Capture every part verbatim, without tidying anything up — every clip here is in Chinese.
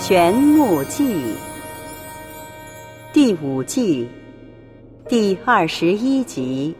玄木记第五季第二十一集。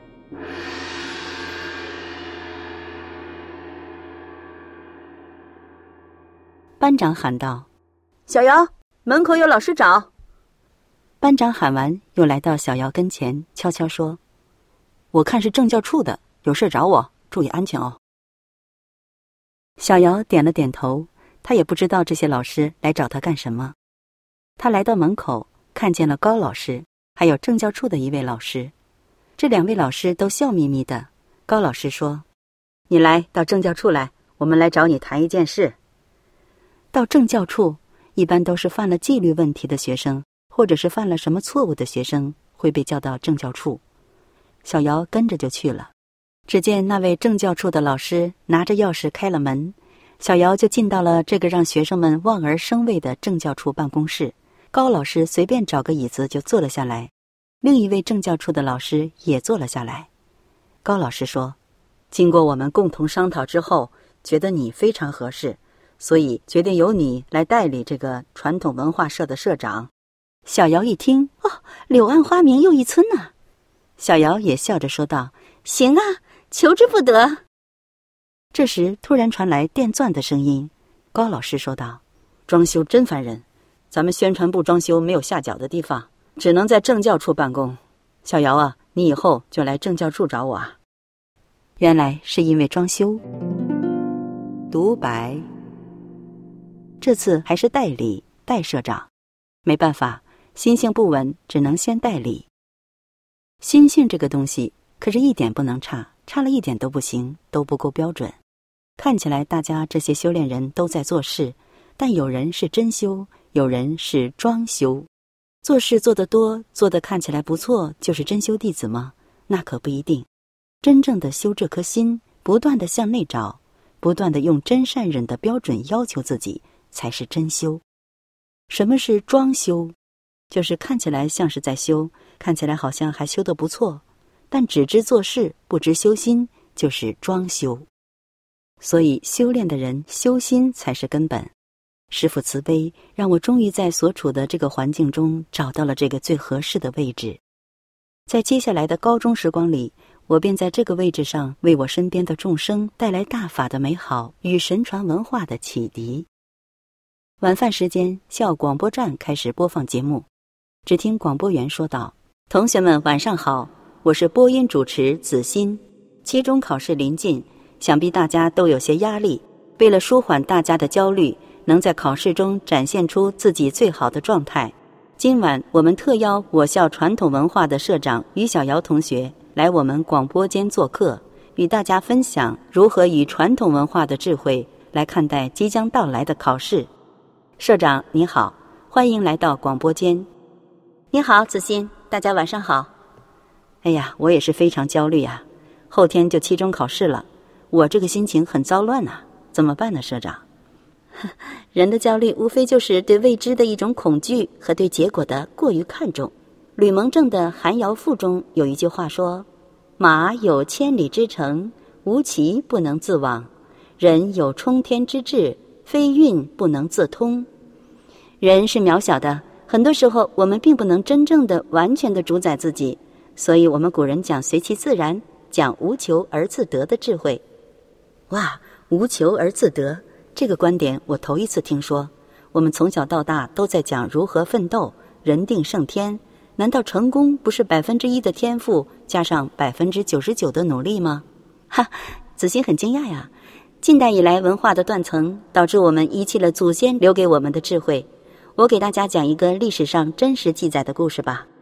班长喊道： 小姚，门口有老师找。 班长喊完，又来到小姚跟前，悄悄说：我看是政教处的，有事找我，注意安全哦。小姚点了点头，他也不知道这些老师来找他干什么。他来到门口，看见了高老师，还有政教处的一位老师。这两位老师都笑眯眯的。高老师说：你来到政教处来，我们来找你谈一件事。到政教处一般都是犯了纪律问题的学生，或者是犯了什么错误的学生会被叫到政教处。小姚跟着就去了。只见那位政教处的老师拿着钥匙开了门，小姚就进到了这个让学生们望而生畏的政教处办公室。高老师随便找个椅子就坐了下来，另一位政教处的老师也坐了下来。高老师说：经过我们共同商讨之后，觉得你非常合适，所以决定由你来代理这个传统文化社的社长。小姚一听，哦，柳暗花明又一村呐、啊！小姚也笑着说道：行啊，求之不得。这时突然传来电钻的声音，高老师说道：装修真烦人，咱们宣传部装修没有下脚的地方，只能在政教处办公。小姚啊，你以后就来政教处找我啊。原来是因为装修。独白。这次还是代理代社长，没办法，心性不稳，只能先代理。心性这个东西可是一点不能差，差了一点都不行，都不够标准。看起来大家这些修炼人都在做事，但有人是真修，有人是装修。做事做得多，做得看起来不错，就是真修弟子吗？那可不一定。真正的修这颗心，不断地向内找，不断地用真善忍的标准要求自己，才是真修。什么是装修？就是看起来像是在修，看起来好像还修得不错，但只知做事不知修心，就是装修。所以修炼的人修心才是根本。师父慈悲，让我终于在所处的这个环境中找到了这个最合适的位置。在接下来的高中时光里，我便在这个位置上为我身边的众生带来大法的美好与神传文化的启迪。晚饭时间，校广播站开始播放节目。只听广播员说道：同学们晚上好，我是播音主持子欣。期中考试临近，想必大家都有些压力，为了舒缓大家的焦虑，能在考试中展现出自己最好的状态，今晚我们特邀我校传统文化的社长于小瑶同学来我们广播间做客，与大家分享如何以传统文化的智慧来看待即将到来的考试。社长你好，欢迎来到广播间。 你好，子欣，大家晚上好。 哎呀，我也是非常焦虑啊，后天就期中考试了，我这个心情很糟乱啊，怎么办呢，社长？ 人的焦虑无非就是对未知的一种恐惧和对结果的过于看重。吕蒙正的《寒窑赋》中有一句话说：马有千里之程，无骑不能自往；人有冲天之志，非运不能自通。人是渺小的，很多时候我们并不能真正的完全的主宰自己，所以我们古人讲随其自然，讲无求而自得的智慧。 哇，无求而自得，这个观点我头一次听说。我们从小到大都在讲如何奋斗，人定胜天，难道成功不是百分之一的天赋加上百分之九十九的努力吗？ 哈，子欣很惊讶呀。近代以来文化的断层导致我们遗弃了祖先留给我们的智慧。我给大家讲一个历史上真实记载的故事吧。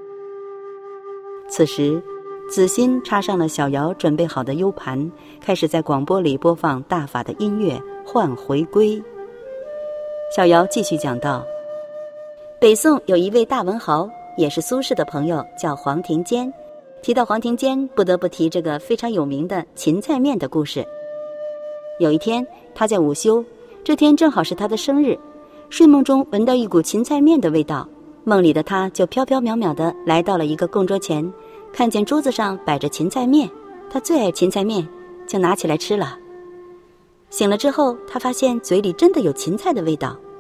此时子欣插上了小瑶准备好的 U 盘，开始在广播里播放大法的音乐换回归。小瑶继续讲道： 北宋有一位大文豪，也是苏轼的朋友，叫黄庭坚。提到黄庭坚，不得不提这个非常有名的芹菜面的故事。有一天他在午休，这天正好是他的生日，睡梦中闻到一股芹菜面的味道，梦里的他就飘飘渺渺地来到了一个供桌前，看见桌子上摆着芹菜面，他最爱芹菜面，就拿起来吃了。醒了之后，他发现嘴里真的有芹菜的味道，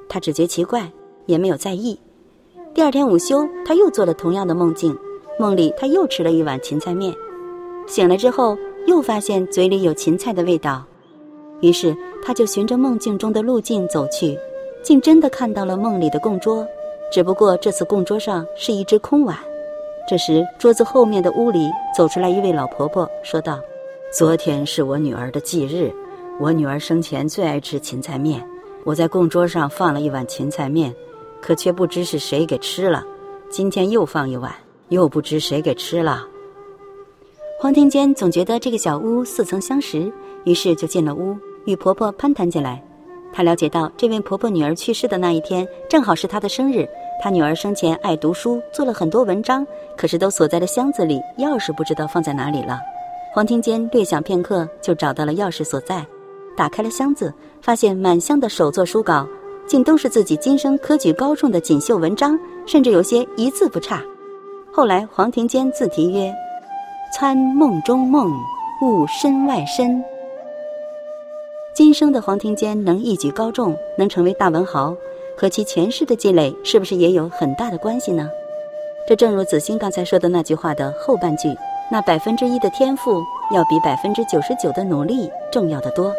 他只觉奇怪，也没有在意。第二天午休，他又做了同样的梦境，梦里他又吃了一碗芹菜面。醒来之后，又发现嘴里有芹菜的味道，于是他就循着梦境中的路径走去，竟真的看到了梦里的供桌，只不过这次供桌上是一只空碗。这时桌子后面的屋里走出来一位老婆婆，说道：昨天是我女儿的忌日，我女儿生前最爱吃芹菜面，我在供桌上放了一碗芹菜面，可却不知是谁给吃了，今天又放一碗，又不知谁给吃了。黄庭坚总觉得这个小屋似曾相识，于是就进了屋，与婆婆攀谈起来。他了解到这位婆婆女儿去世的那一天正好是她的生日，她女儿生前爱读书，做了很多文章，可是都锁在了箱子里，钥匙不知道放在哪里了。黄庭坚略想片刻，就找到了钥匙所在，打开了箱子，发现满箱的手作书稿，竟都是自己今生科举高中的锦绣文章，甚至有些一字不差。后来黄庭坚自题曰：参梦中梦，悟身外身。今生的黄庭坚能一举高中，能成为大文豪，和其前世的积累是不是也有很大的关系呢？这正如子欣刚才说的那句话的后半句，那百分之一的天赋要比百分之九十九的努力重要得多。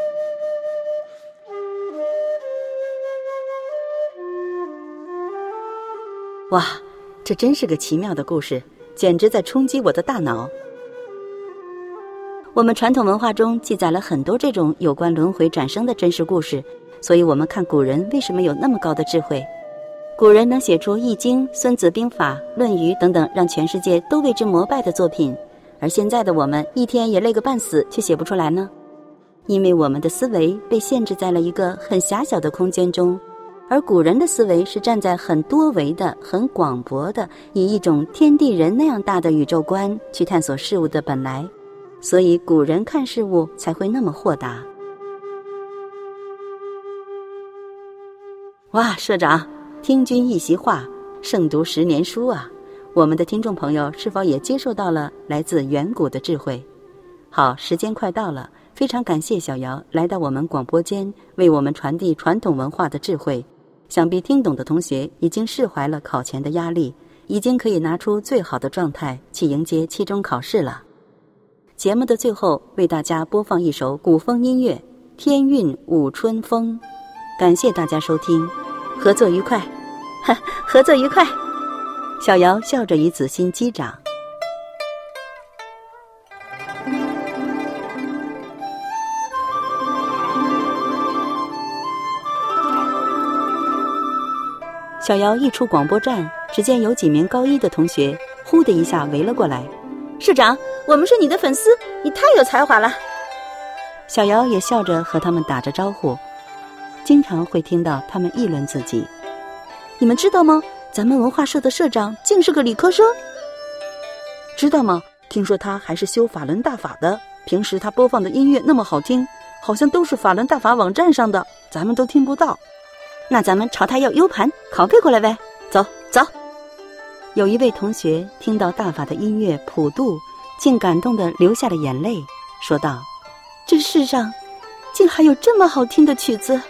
哇，这真是个奇妙的故事，简直在冲击我的大脑。我们传统文化中记载了很多这种有关轮回转生的真实故事，所以我们看古人为什么有那么高的智慧。古人能写出《易经》《孙子兵法》《论语》等等让全世界都为之膜拜的作品，而现在的我们一天也累个半死，却写不出来呢？因为我们的思维被限制在了一个很狭小的空间中，而古人的思维是站在很多维的、很广博的，以一种天地人那样大的宇宙观去探索事物的本来，所以古人看事物才会那么豁达。哇，社长，听君一席话，胜读十年书啊！我们的听众朋友是否也接受到了来自远古的智慧？好，时间快到了，非常感谢小姚来到我们广播间，为我们传递传统文化的智慧。想必听懂的同学已经释怀了考前的压力，已经可以拿出最好的状态去迎接期中考试了。节目的最后，为大家播放一首古风音乐《天韵舞春风》，感谢大家收听，合作愉快，哈，合作愉快。小姚笑着与子欣击掌。小姚一出广播站，只见有几名高一的同学呼的一下围了过来。社长，我们是你的粉丝，你太有才华了。小姚也笑着和他们打着招呼，经常会听到他们议论自己。你们知道吗？咱们文化社的社长竟是个理科生。知道吗？听说他还是修法轮大法的，平时他播放的音乐那么好听，好像都是法轮大法网站上的，咱们都听不到。那咱们朝他要 U 盘 copy 过来呗，走走。有一位同学听到大法的音乐普渡，竟感动地流下了眼泪，说道：这世上竟还有这么好听的曲子。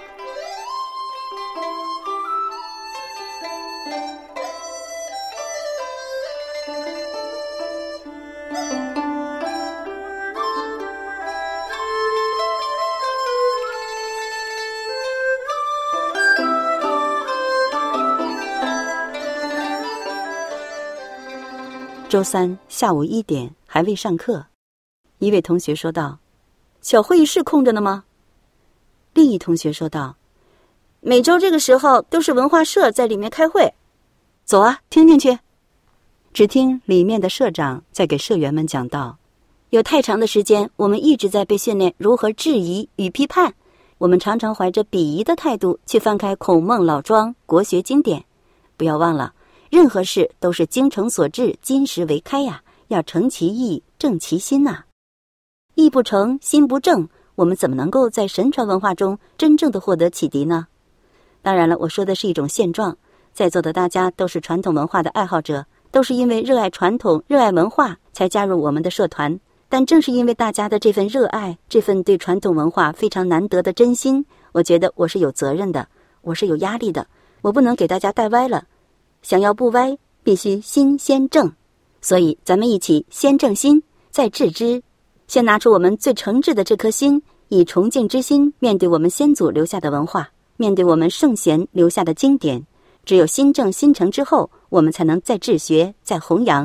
周三下午一点还未上课，一位同学说道：小会议室空着呢吗？另一同学说道：每周这个时候都是文化社在里面开会。走啊，听进去。只听里面的社长在给社员们讲道：有太长的时间，我们一直在被训练如何质疑与批判，我们常常怀着鄙夷的态度去翻开孔孟老庄国学经典。不要忘了，任何事都是精诚所至，金石为开呀，要诚其意，正其心呐。意不诚，心不正，我们怎么能够在神传文化中真正的获得启迪呢？当然了，我说的是一种现状，在座的大家都是传统文化的爱好者，都是因为热爱传统、热爱文化才加入我们的社团。但正是因为大家的这份热爱，这份对传统文化非常难得的真心，我觉得我是有责任的。 我是有压力的，我不能给大家带歪了。想要不歪，必须心先正。所以咱们一起先正心，再治之。先拿出我们最诚挚的这颗心，以崇敬之心面对我们先祖留下的文化，面对我们圣贤留下的经典。只有心正心诚之后，我们才能再治学，再弘扬。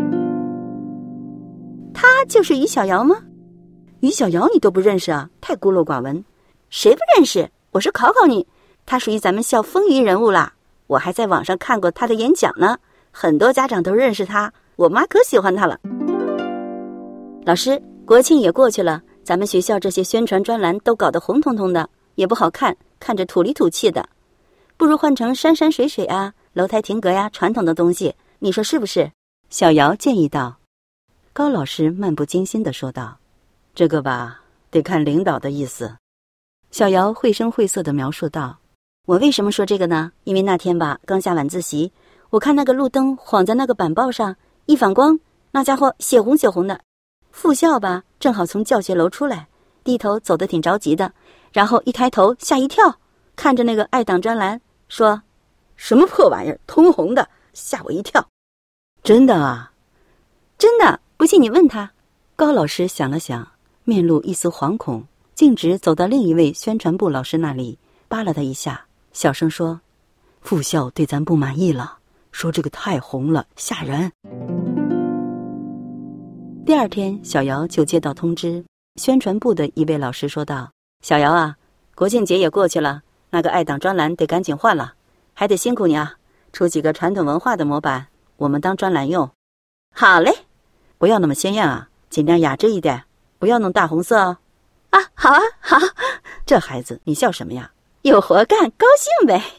他就是于小瑶吗？于小瑶你都不认识啊，太孤陋寡闻。谁不认识？我是考考你，他属于咱们校风云人物啦。我还在网上看过他的演讲呢，很多家长都认识他，我妈可喜欢他了。老师，国庆也过去了，咱们学校这些宣传专栏都搞得红彤彤的，也不好看，看着土里土气的。不如换成山山水水啊，楼台亭阁呀，传统的东西，你说是不是？ 小瑶建议道。高老师漫不经心地说道：这个吧，得看领导的意思。小瑶绘声绘色地描述道： 我为什么说这个呢？因为那天吧，刚下晚自习，我看那个路灯晃在那个板报上，一反光，那家伙血红血红的。副校吧，正好从教学楼出来，低头走得挺着急的，然后一抬头吓一跳，看着那个爱党专栏，说：什么破玩意儿，通红的，吓我一跳。 真的啊？ 真的，不信你问他。 高老师想了想，面露一丝惶恐，径直走到另一位宣传部老师那里，扒了他一下，小声说：副校对咱不满意了，说这个太红了，吓人。第二天，小瑶就接到通知，宣传部的一位老师说道： 小瑶啊，国庆节也过去了，那个爱党专栏得赶紧换了，还得辛苦你啊，出几个传统文化的模板，我们当专栏用。好嘞。 不要那么鲜艳啊，尽量雅致一点，不要弄大红色哦。 啊，好啊，好。 这孩子，你笑什么呀？ 有活干，高兴呗。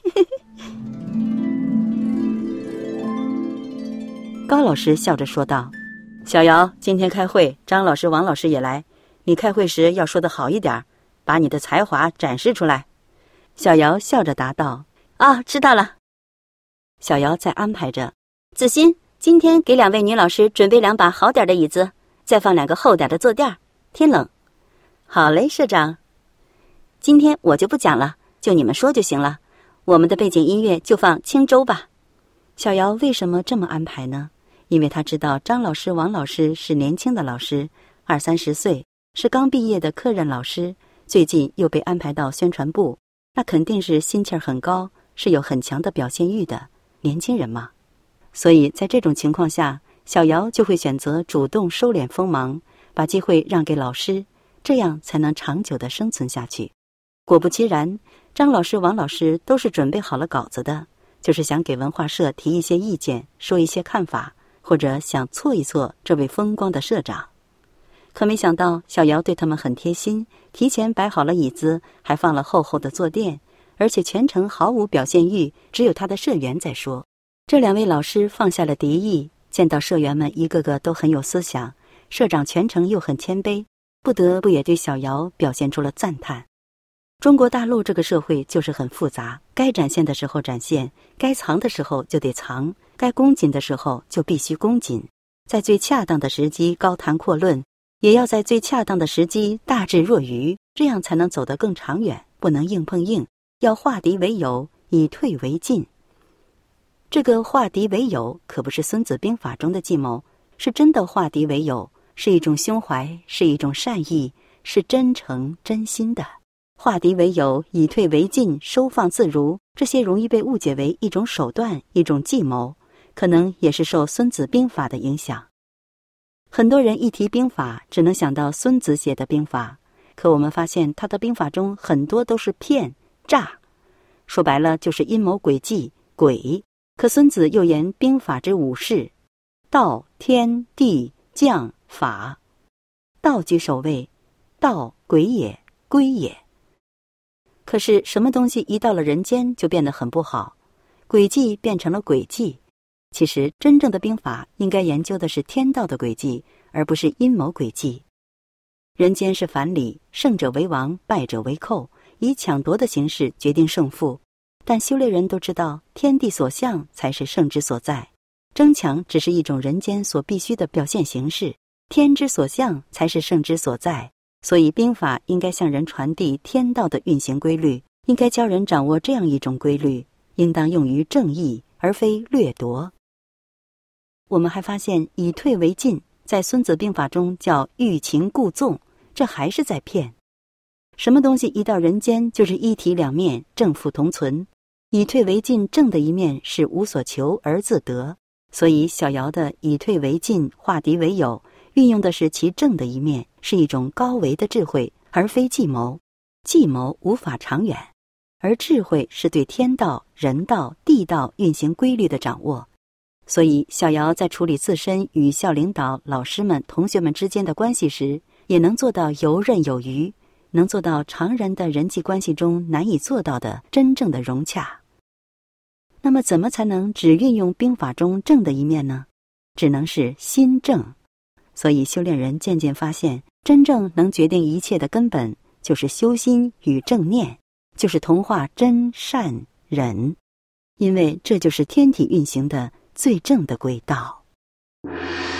高老师笑着说道：小瑶，今天开会，张老师、王老师也来，你开会时要说得好一点，把你的才华展示出来。小瑶笑着答道： 啊，知道了。 小瑶在安排着： 子欣，今天给两位女老师准备两把好点的椅子，再放两个厚点的坐垫，天冷。 好嘞，社长。 今天我就不讲了，就你们说就行了。我们的背景音乐就放轻舟吧。 小瑶为什么这么安排呢？因为他知道张老师、王老师是年轻的老师，二三十岁，是刚毕业的科任老师，最近又被安排到宣传部，那肯定是心气儿很高，是有很强的表现欲的年轻人嘛。所以在这种情况下，小瑶就会选择主动收敛锋芒，把机会让给老师，这样才能长久地生存下去。果不其然，张老师、王老师都是准备好了稿子的，就是想给文化社提一些意见，说一些看法，或者想挫一挫这位风光的社长。可没想到小瑶对他们很贴心，提前摆好了椅子，还放了厚厚的坐垫，而且全程毫无表现欲，只有他的社员在说。这两位老师放下了敌意，见到社员们一个个都很有思想，社长全程又很谦卑，不得不也对小瑶表现出了赞叹。中国大陆这个社会就是很复杂，该展现的时候展现，该藏的时候就得藏，该恭谨的时候就必须恭谨，在最恰当的时机高谈阔论，也要在最恰当的时机大智若愚，这样才能走得更长远，不能硬碰硬，要化敌为友，以退为进。这个化敌为友可不是孙子兵法中的计谋，是真的化敌为友，是一种胸怀，是一种善意，是真诚真心的。化敌为友，以退为进，收放自如，这些容易被误解为一种手段，一种计谋，可能也是受孙子兵法的影响。很多人一提兵法只能想到孙子写的兵法，可我们发现他的兵法中很多都是骗诈，说白了就是阴谋诡计诡。可孙子又言兵法之五事：道、天、地、将、法。道居首位，道诡也，归也。可是什么东西一到了人间就变得很不好，诡计变成了诡计。其实真正的兵法应该研究的是天道的诡计，而不是阴谋诡计。人间是反理，胜者为王，败者为寇，以抢夺的形式决定胜负。但修炼人都知道，天地所向才是圣之所在，争抢只是一种人间所必须的表现形式，天之所向才是圣之所在。所以兵法应该向人传递天道的运行规律， 应该教人掌握这样一种规律，应当用于正义，而非掠夺。我们还发现以退为进在孙子兵法中叫欲擒故纵，这还是在骗。什么东西一到人间就是一体两面，正负同存。以退为进，正的一面是无所求而自得，所以小尧的以退为进，化敌为友，运用的是其正的一面，是一种高维的智慧，而非计谋。计谋无法长远，而智慧是对天道、人道、地道运行规律的掌握。所以小尧在处理自身与校领导、老师们、同学们之间的关系时，也能做到游刃有余，能做到常人的人际关系中难以做到的真正的融洽。那么怎么才能只运用兵法中正的一面呢？只能是心正。所以修炼人渐渐发现，真正能决定一切的根本就是修心与正念，就是同化真善忍，因为这就是天体运行的最正的轨道。